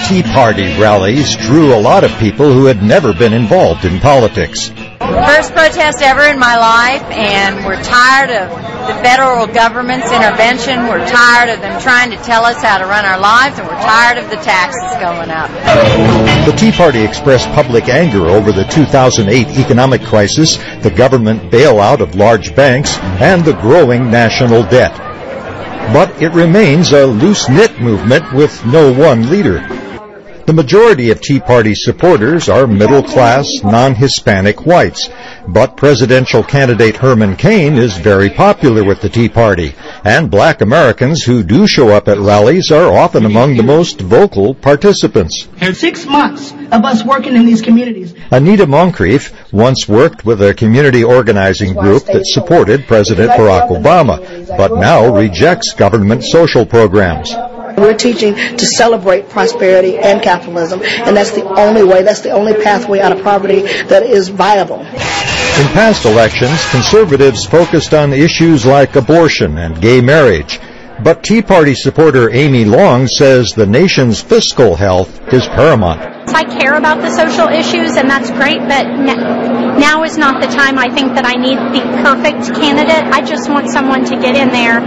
Tea Party rallies drew a lot of people who had never been involved in politics. First protest ever in my life, and we're tired of the federal government's intervention. We're tired of them trying to tell us how to run our lives, and we're tired of the taxes going up. The Tea Party expressed public anger over the 2008 economic crisis, the government bailout of large banks, and the growing national debt. But it remains a loose-knit movement with no one leader. The majority of Tea Party supporters are middle-class, non-Hispanic whites. But presidential candidate Herman Cain is very popular with the Tea Party, and black Americans who do show up at rallies are often among the most vocal participants. 6 months of us working in these communities. Anita Moncrief once worked with a community organizing group that supported President Barack Obama, but now rejects government social programs. We're teaching to celebrate prosperity and capitalism, and that's the only way, that's the only pathway out of poverty that is viable. In past elections, conservatives focused on issues like abortion and gay marriage. But Tea Party supporter Amy Long says the nation's fiscal health is paramount. I care about the social issues, and that's great, but now is not the time I think that I need the perfect candidate. I just want someone to get in there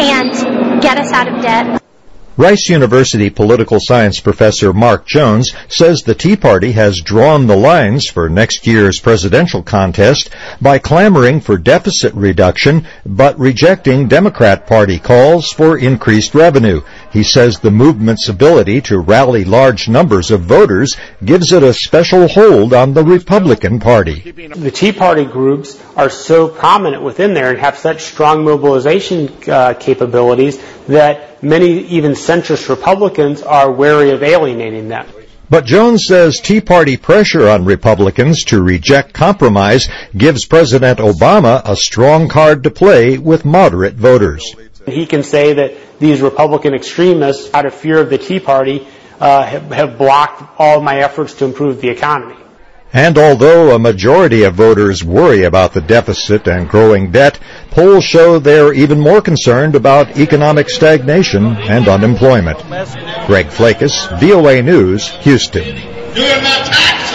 and get us out of debt. Rice University political science professor Mark Jones says the Tea Party has drawn the lines for next year's presidential contest by clamoring for deficit reduction but rejecting Democrat Party calls for increased revenue. He says the movement's ability to rally large numbers of voters gives it a special hold on the Republican Party. The Tea Party groups are so prominent within there and have such strong mobilization capabilities that many, even centrist Republicans, are wary of alienating them. But Jones says Tea Party pressure on Republicans to reject compromise gives President Obama a strong card to play with moderate voters. He can say that these Republican extremists, out of fear of the Tea Party, have blocked all my efforts to improve the economy. And although a majority of voters worry about the deficit and growing debt, polls show they're even more concerned about economic stagnation and unemployment. Greg Flakus, VOA News, Houston.